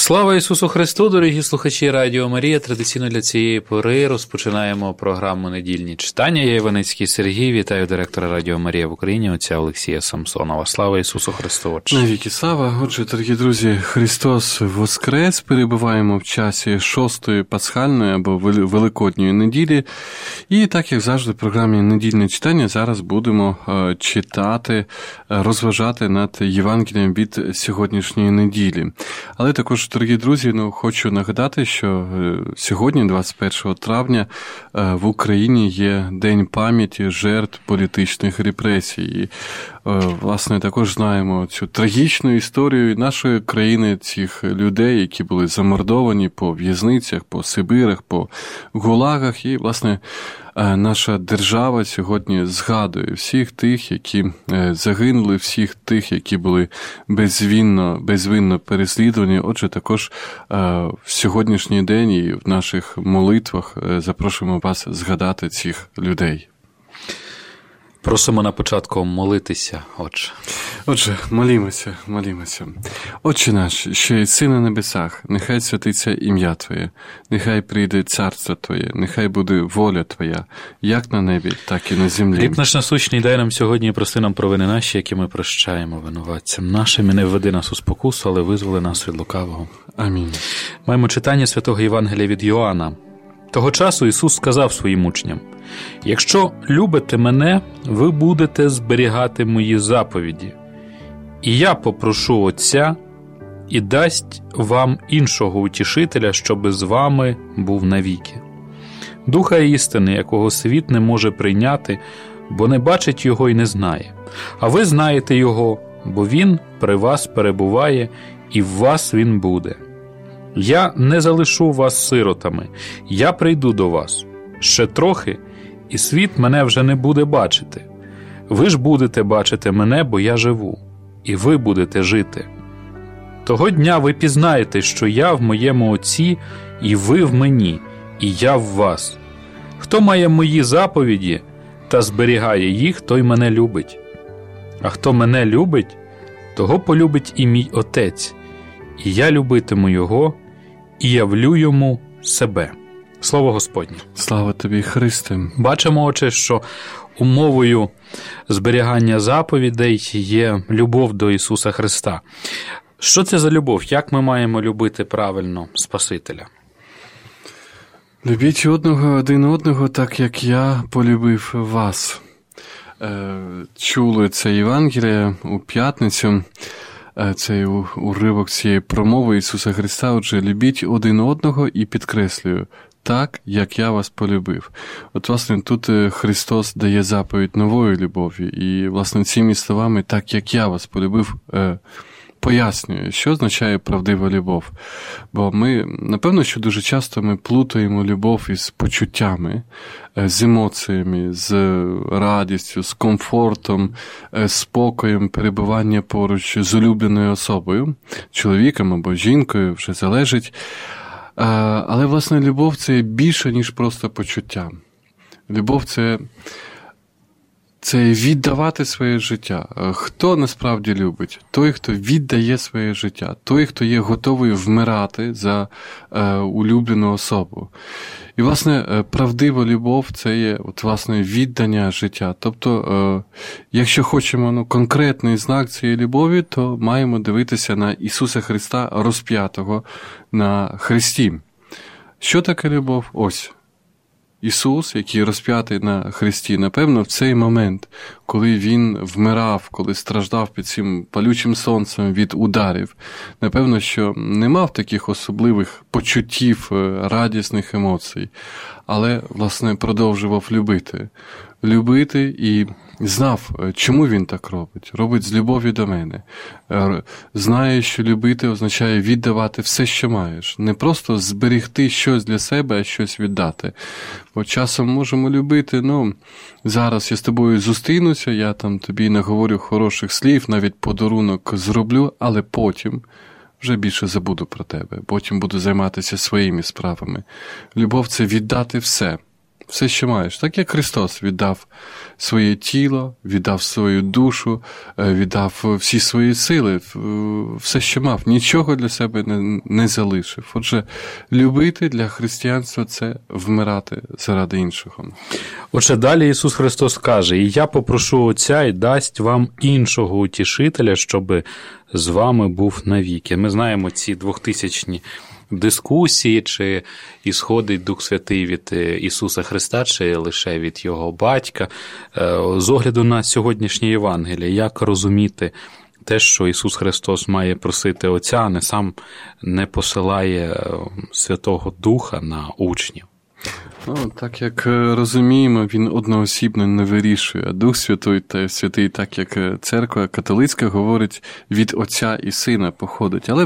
Слава Ісусу Христу, дорогі слухачі Радіо Марія. Традиційно для цієї пори розпочинаємо програму «Недільні читання». Я Іваницький Сергій, вітаю директора Радіо Марія в Україні, отця Олексія Самсонова. Слава Ісусу Христу, Отче. Навіки слава. Отже, дорогі друзі, Христос воскрес. Перебуваємо в часі 6-ї пасхальної або Великодньої неділі. І так, як завжди, в програмі «Недільне читання» зараз будемо читати, розважати над Євангелієм від сьогоднішньої неділі. Але також, дорогі друзі, хочу нагадати, що сьогодні, 21 травня, в Україні є День пам'яті жертв політичних репресій. І, власне, також знаємо цю трагічну історію нашої країни, цих людей, які були замордовані по в'язницях, по Сибирах, по гулагах. І, власне, наша держава сьогодні згадує всіх тих, які загинули, всіх тих, які були безвинно переслідувані. Отже, також в сьогоднішній день і в наших молитвах запрошуємо вас згадати цих людей. Просимо на початку молитися, Отче. Отже, молімося. Отче наш, що єси на небесах, нехай святиться ім'я Твоє, нехай прийде царство Твоє, нехай буде воля Твоя, як на небі, так і на землі. Хліб наш насущний дай нам сьогодні і прости нам провини наші, які ми прощаємо винуватцям нашим, і не введи нас у спокусу, але визволи нас від лукавого. Амінь. Маємо читання Святого Євангелія від Йоанна. Того часу Ісус сказав своїм учням: «Якщо любите мене, ви будете зберігати мої заповіді. І я попрошу Отця, і дасть вам іншого утішителя, щоби з вами був навіки. Духа істини, якого світ не може прийняти, бо не бачить його і не знає. А ви знаєте його, бо він при вас перебуває, і в вас він буде. Я не залишу вас сиротами, я прийду до вас. Ще трохи, і світ мене вже не буде бачити. Ви ж будете бачити мене, бо я живу, і ви будете жити. Того дня ви пізнаєте, що я в моєму Отці, і ви в мені, і я в вас. Хто має мої заповіді та зберігає їх, той мене любить. А хто мене любить, того полюбить і мій Отець, і я любитиму його, і явлю йому себе». Слово Господнє. Слава тобі, Христе. Бачимо, Отче, що умовою зберігання заповідей є любов до Ісуса Христа. Що це за любов? Як ми маємо любити правильно Спасителя? Любіть один одного, так як я полюбив вас. Чули це Євангеліє у п'ятницю. Цей уривок цієї промови Ісуса Христа. Отже, любіть один одного, і підкреслюю, так, як я вас полюбив. От, власне, тут Христос дає заповідь нової любові. І, власне, цими словами, так, як я вас полюбив, пояснює, що означає правдива любов. Бо ми, напевно, що дуже часто ми плутаємо любов із почуттями, з емоціями, з радістю, з комфортом, з спокоєм перебування поруч з улюбленою особою, чоловіком або жінкою, вже залежить. Але, власне, любов – це більше, ніж просто почуття. Любов – це віддавати своє життя. Хто насправді любить? Той, хто віддає своє життя. Той, хто є готовий вмирати за улюблену особу. І, власне, правдива любов – це є, власне, віддання життя. Тобто, якщо хочемо конкретний знак цієї любові, то маємо дивитися на Ісуса Христа розп'ятого на хресті. Що таке любов? Ось. Ісус, який розп'ятий на хресті, напевно, в цей момент, коли Він вмирав, коли страждав під цим палючим сонцем від ударів, напевно, що не мав таких особливих почуттів, радісних емоцій, але, власне, продовжував любити. Любити і знав, чому він так робить. Робить з любові до мене. Знає, що любити означає віддавати все, що маєш. Не просто зберегти щось для себе, а щось віддати. Бо часом можемо любити, зараз я з тобою зустрінуся, я тобі наговорю хороших слів, навіть подарунок зроблю, але потім вже більше забуду про тебе. Потім буду займатися своїми справами. Любов – це віддати все. все, що маєш. Так як Христос віддав своє тіло, віддав свою душу, віддав всі свої сили, все, що мав, нічого для себе не залишив. Отже, любити для християнства – це вмирати заради іншого. Отже, далі Ісус Христос каже: «І я попрошу Отця, і дасть вам іншого утішителя, щоби з вами був навіки». Ми знаємо ці 2000-ні дискусії, чи ісходить Дух Святий від Ісуса Христа, чи лише від Його Батька. З огляду на сьогоднішнє Євангеліє, як розуміти те, що Ісус Христос має просити Отця, а не сам не посилає Святого Духа на учнів? Так як розуміємо, він одноосібно не вирішує, а Дух Святий, так як церква католицька говорить, від Отця і Сина походить. Але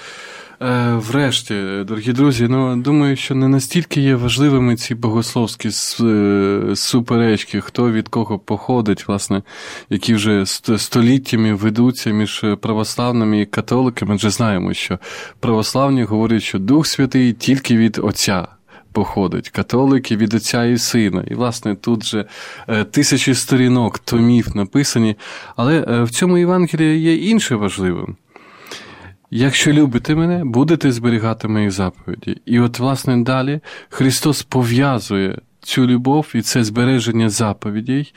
врешті, дорогі друзі, думаю, що не настільки є важливими ці богословські суперечки, хто від кого походить, власне, які вже століттями ведуться між православними і католиками. Адже знаємо, що православні говорять, що Дух Святий тільки від Отця походить, католики від Отця і Сина. І, власне, тут же 1000 сторінок томів написані. Але в цьому Євангелії є інше важливе. «Якщо любите мене, будете зберігати мої заповіді». І от, власне, далі Христос пов'язує цю любов і це збереження заповідей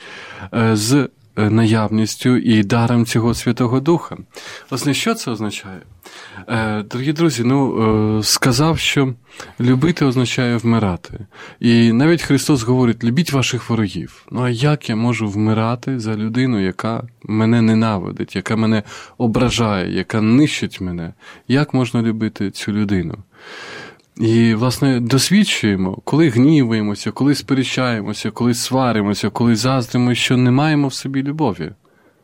з наявністю і даром цього Святого Духа. Власне, що це означає? Дорогі друзі, сказав, що любити означає вмирати. І навіть Христос говорить: любіть ваших ворогів. А як я можу вмирати за людину, яка мене ненавидить, яка мене ображає, яка нищить мене? Як можна любити цю людину? І, власне, досвідчуємо, коли гніваємося, коли сперечаємося, коли сваримося, коли заздримо, що не маємо в собі любові.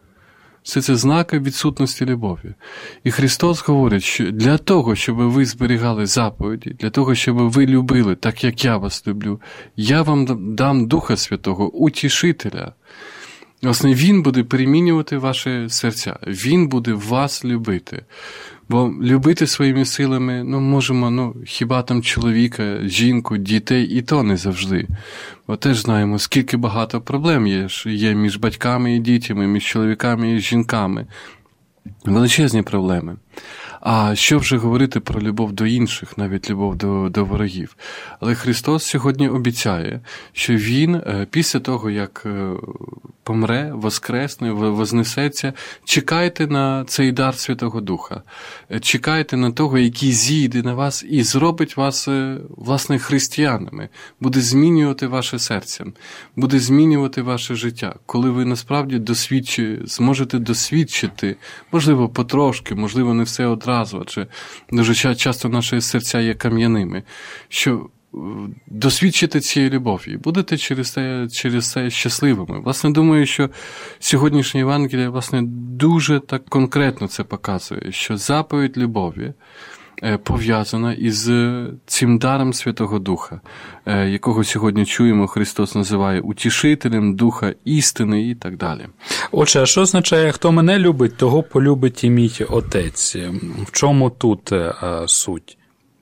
Все це знаки відсутності любові. І Христос говорить, що для того, щоб ви зберігали заповіді, для того, щоб ви любили так, як я вас люблю, я вам дам Духа Святого, утішителя. Власне, Він буде перемінювати ваші серця, Він буде вас любити. Бо любити своїми силами, можемо, хіба там чоловіка, жінку, дітей, і то не завжди. Бо теж знаємо, скільки багато проблем є між батьками і дітьми, між чоловіками і жінками. Величезні проблеми. А що вже говорити про любов до інших, навіть любов до ворогів? Але Христос сьогодні обіцяє, що Він після того, як помре, воскресне, вознесеться, чекайте на цей дар Святого Духа. Чекайте на того, який зійде на вас і зробить вас, власне, християнами. Буде змінювати ваше серце, буде змінювати ваше життя. Коли ви насправді зможете досвідчити, можливо, потрошки, можливо, не все одразу, адже дуже часто наші серця є кам'яними, що досвідчите цієї любові, будете через це щасливими. Власне, думаю, що сьогоднішнє Євангеліє, власне, дуже так конкретно це показує, що заповідь любові пов'язана із цим даром Святого Духа, якого сьогодні чуємо, Христос називає утішителем, Духа істини і так далі. Отже, а що означає, хто мене любить, того полюбить і мій Отець? В чому тут суть?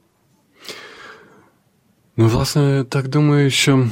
Власне, так думаю, що,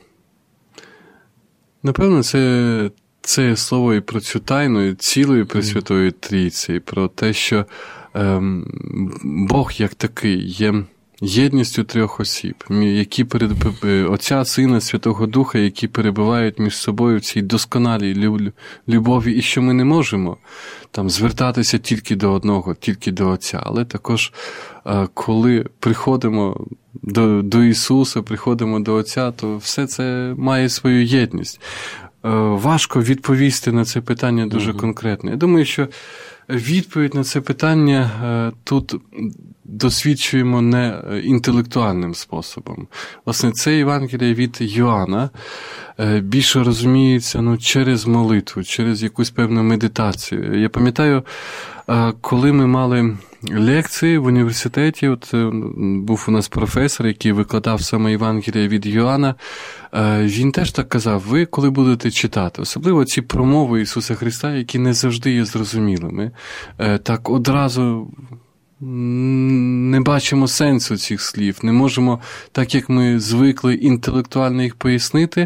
напевно, це слово і про цю тайну, і цілої Пресвятої Трійці, і про те, що Бог як такий є єдністю трьох осіб, які Отця, Сина, Святого Духа, які перебувають між собою в цій досконалій любові, і що ми не можемо там звертатися тільки до одного, тільки до Отця, але також коли приходимо до Ісуса, приходимо до Отця, то все це має свою єдність. Важко відповісти на це питання дуже конкретно. Я думаю, що відповідь на це питання тут досвідчуємо не інтелектуальним способом. Власне, це Євангеліє від Йоанна більше розуміється через молитву, через якусь певну медитацію. Я пам'ятаю, коли ми мали лекції в університеті, був у нас професор, який викладав саме Євангеліє від Йоанна, він теж так казав: ви, коли будете читати, особливо ці промови Ісуса Христа, які не завжди є зрозумілими, так одразу не бачимо сенсу цих слів, не можемо, так як ми звикли інтелектуально їх пояснити,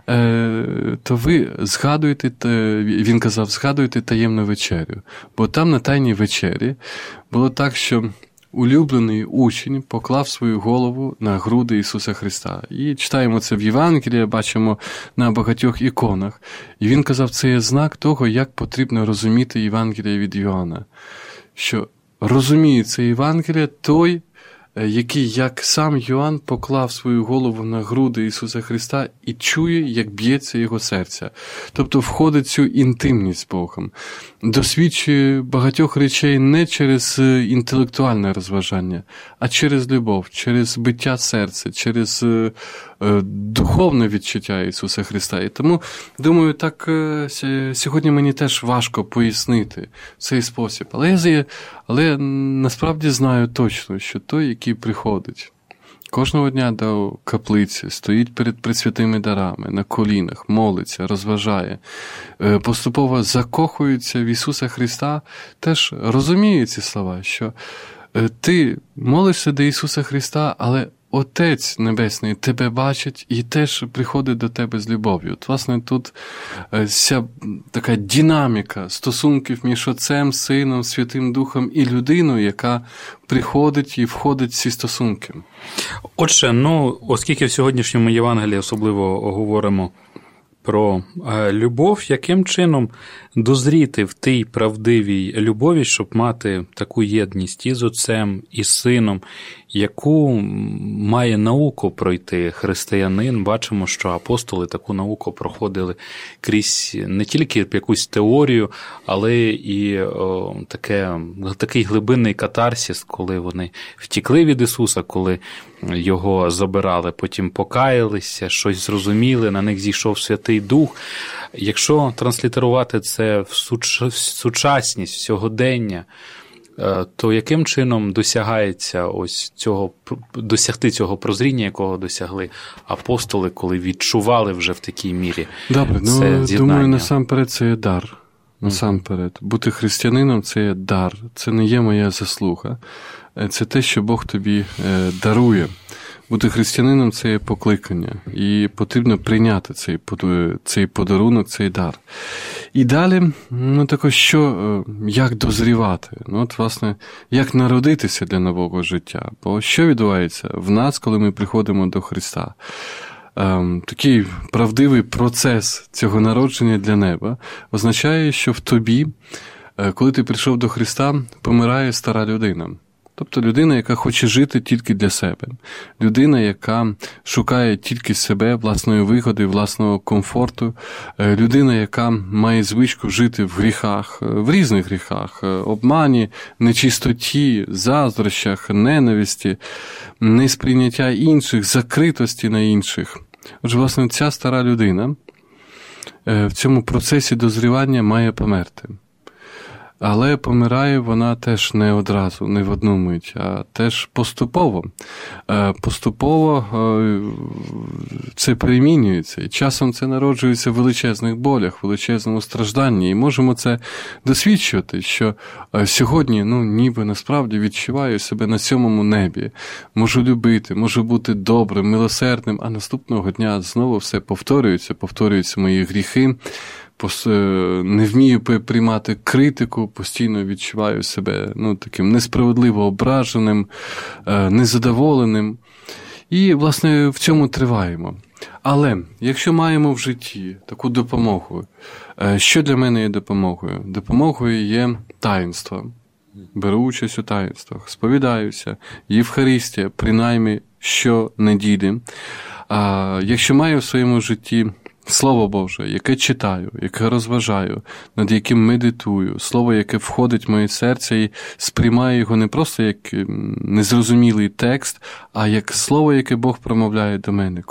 то ви згадуєте, він казав, згадуйте таємну вечерю. Бо там на Тайній вечері було так, що улюблений учень поклав свою голову на груди Ісуса Христа. І читаємо це в Євангелії, бачимо на багатьох іконах. І він казав, це є знак того, як потрібно розуміти Євангеліє від Йоанна. Що розуміє це Євангеліє той, який, як сам Йоанн, поклав свою голову на груди Ісуса Христа і чує, як б'ється його серце. Тобто входить в цю інтимність з Богом. Досвідчує багатьох речей не через інтелектуальне розважання, а через любов, через биття серця, через духовне відчуття Ісуса Христа. І тому, думаю, так сьогодні мені теж важко пояснити цей спосіб. Але насправді знаю точно, що той, який приходить кожного дня до каплиці, стоїть перед пресвятими дарами, на колінах, молиться, розважає, поступово закохується в Ісуса Христа, теж розуміє ці слова, що ти молишся до Ісуса Христа, але Отець Небесний тебе бачить і теж приходить до тебе з любов'ю. От, власне, тут ця така динаміка стосунків між Отцем, Сином, Святим Духом і людиною, яка приходить і входить в ці стосунки. Отже, оскільки в сьогоднішньому Євангелії особливо говоримо про любов, яким чином дозріти в тій правдивій любові, щоб мати таку єдність і з Отцем, і з Сином, яку має науку пройти християнин. Бачимо, що апостоли таку науку проходили крізь не тільки якусь теорію, але і такий глибинний катарсис, коли вони втікли від Ісуса, коли його забирали, потім покаялися, щось зрозуміли, на них зійшов Святий Дух. Якщо транслітерувати це в сучасність, в сьогодення, то яким чином досягти цього прозріння, якого досягли апостоли, коли відчували вже в такій мірі Добре, це з'єднання? Думаю, насамперед це є дар. Насамперед. Бути християнином – це є дар, це не є моя заслуга. Це те, що Бог тобі дарує. Бути християнином – це є покликання. І потрібно прийняти цей подарунок, цей дар. І далі, також як дозрівати? Власне, як народитися для нового життя? Бо що відбувається в нас, коли ми приходимо до Христа? Такий правдивий процес цього народження для неба означає, що в тобі, коли ти прийшов до Христа, помирає стара людина. Тобто людина, яка хоче жити тільки для себе. Людина, яка шукає тільки себе, власної вигоди, власного комфорту. Людина, яка має звичку жити в гріхах, в різних гріхах, обмані, нечистоті, заздрощах, ненависті, несприйняття інших, закритості на інших. Отже, власне, ця стара людина в цьому процесі дозрівання має померти. Але помирає вона теж не одразу, не в одну мить, а теж поступово. Поступово це перемінюється, і часом це народжується в величезних болях, в величезному стражданні. І можемо це досвідчувати, що сьогодні, ніби насправді відчуваю себе на 7-му небі. Можу любити, можу бути добрим, милосердним, а наступного дня знову все повторюються мої гріхи. Не вмію приймати критику, постійно відчуваю себе таким несправедливо ображеним, незадоволеним. І, власне, в цьому триваємо. Але, якщо маємо в житті таку допомогу, що для мене є допомогою? Допомогою є таїнство. Беру участь у таїнствах, сповідаюся, Євхаристія, принаймні, щонеділі. Якщо маю в своєму житті Слово Боже, яке читаю, яке розважаю, над яким медитую, слово, яке входить в моє серце і сприймаю його не просто як незрозумілий текст, а як слово, яке Бог промовляє до мене,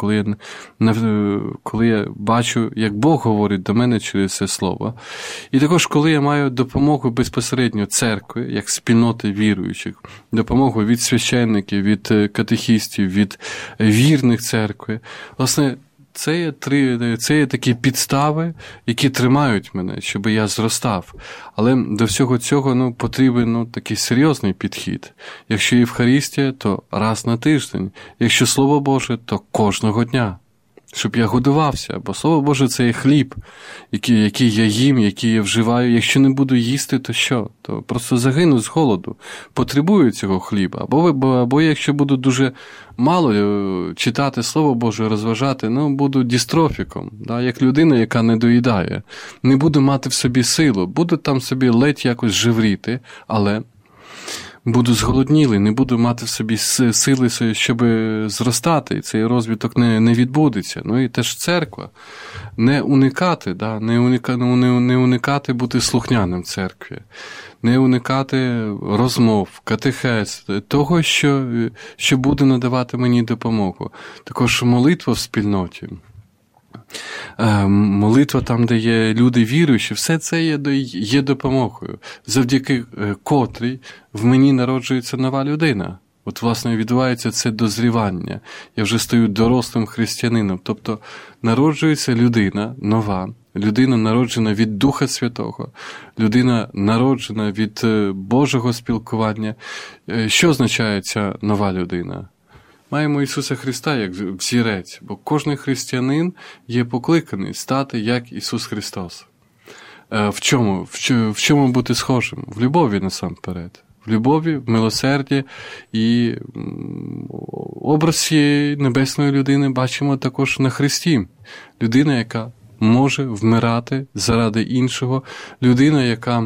коли я бачу, як Бог говорить до мене через це слово. І також, коли я маю допомогу безпосередньо церкви, як спільноти віруючих, допомогу від священників, від катехістів, від вірних церкви, власне, це є такі підстави, які тримають мене, щоб я зростав. Але до всього цього потрібен такий серйозний підхід. Якщо Євхаристія, то раз на тиждень. Якщо Слово Боже, то кожного дня. Щоб я годувався, бо Слово Боже – це є хліб, який я їм, який я вживаю. Якщо не буду їсти, то що? То просто загину з голоду. Потребую цього хліба. Або якщо буду дуже мало читати Слово Боже, розважати, буду дістрофіком, як людина, яка не доїдає. Не буду мати в собі силу, буду там собі ледь якось живріти, але буду зголоднілий, не буду мати в собі сили, щоб зростати, і цей розвиток не відбудеться. І теж церква. Не уникати бути слухняним церкві, не уникати розмов, катехез, того, що буде надавати мені допомогу. Також молитва в спільноті. Молитва там, де є люди віруючі, все це є допомогою, завдяки котрій в мені народжується нова людина. От, власне, відбувається це дозрівання. Я вже стаю дорослим християнином. Тобто народжується людина нова, людина народжена від Духа Святого, людина народжена від Божого спілкування. Що означає ця нова людина? Маємо Ісуса Христа як взірець, бо кожен християнин є покликаний стати як Ісус Христос. В чому бути схожим? В любові насамперед. В любові, в милосерді, і образ цієї небесної людини бачимо також на Христі. Людина, яка може вмирати заради іншого, людина, яка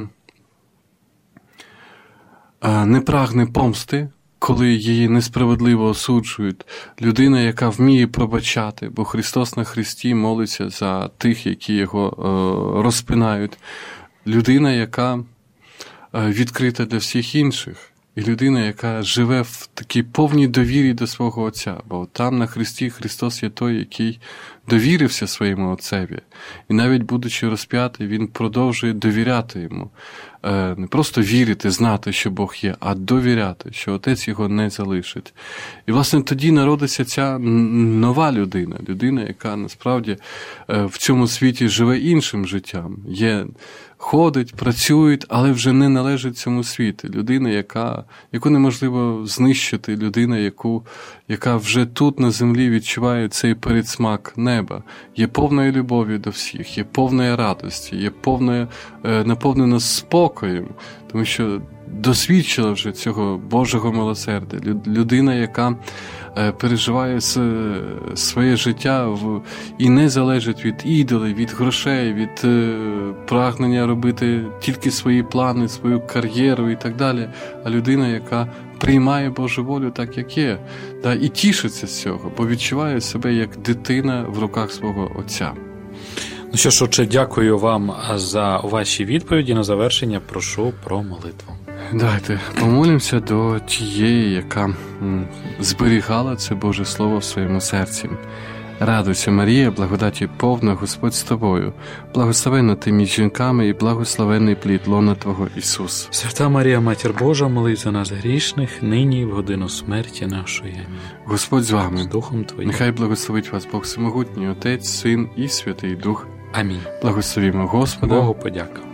не прагне помсти, коли її несправедливо осуджують, людина, яка вміє пробачати, бо Христос на Христі молиться за тих, які його розпинають, людина, яка відкрита для всіх інших, і людина, яка живе в такій повній довірі до свого Отця, бо там на Христі Христос є той, який довірився своєму Отцеві, і навіть будучи розп'ятий, він продовжує довіряти йому. Не просто вірити, знати, що Бог є, а довіряти, що Отець його не залишить. І, власне, тоді народиться ця нова людина, яка насправді в цьому світі живе іншим життям, ходить, працює, але вже не належить цьому світу. Людина, яку неможливо знищити, людина, яка вже тут на землі відчуває цей передсмак неба, є повною любов'ю до всіх, є повною радості, є наповнена спокоєм, тому що досвідчила вже цього Божого милосердя. Людина, яка переживає своє життя і не залежить від ідолів, від грошей, від прагнення робити тільки свої плани, свою кар'єру і так далі, а людина, яка приймає Божу волю так, як є, і тішиться з цього, бо відчуває себе як дитина в руках свого Отця. Ну що ж, отче, дякую вам за ваші відповіді. На завершення прошу про молитву. Давайте помолимося до тієї, яка зберігала це Боже Слово в своєму серці. Радуйся, Марія, благодаті повна, Господь з тобою. Благословенна ти між жінками і благословенний плід лона Твого, Ісус. Свята Марія, Матір Божа, молись за нас грішних, нині і в годину смерті нашої. Амінь. Господь з вами. З Духом Твоїм. Нехай благословить вас Бог Всемогутній, Отець, Син і Святий Дух. Амінь. Благословімо Господа. Богу подяка.